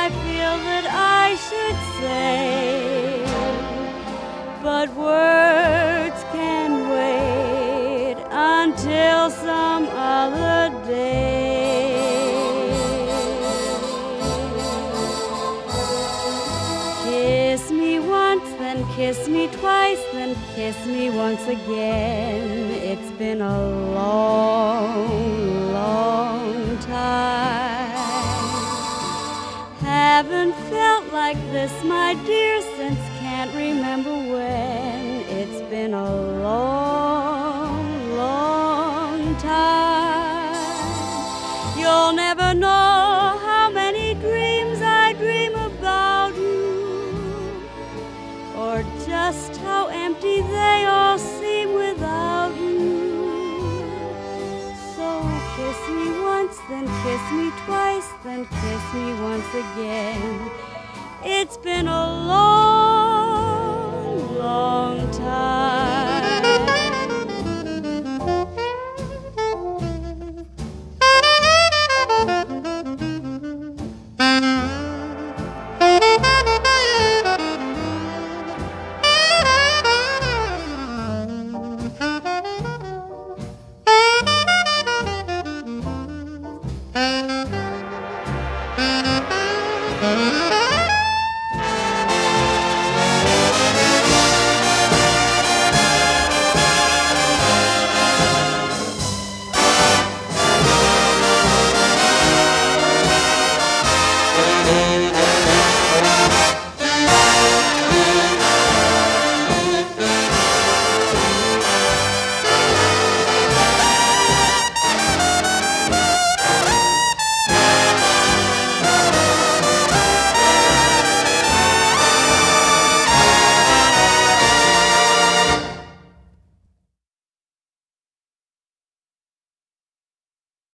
I feel that I should say, but words can wait until some other day. Kiss me once, then kiss me twice, then kiss me once again. It's been a long, long time. Haven't felt like this, my dear, since can't remember when. It's been a long, long time. You'll never know how many dreams I dream about you, or just how empty they all seem without you. So kiss me once, then kiss me twice, then kiss me once again. It's been a long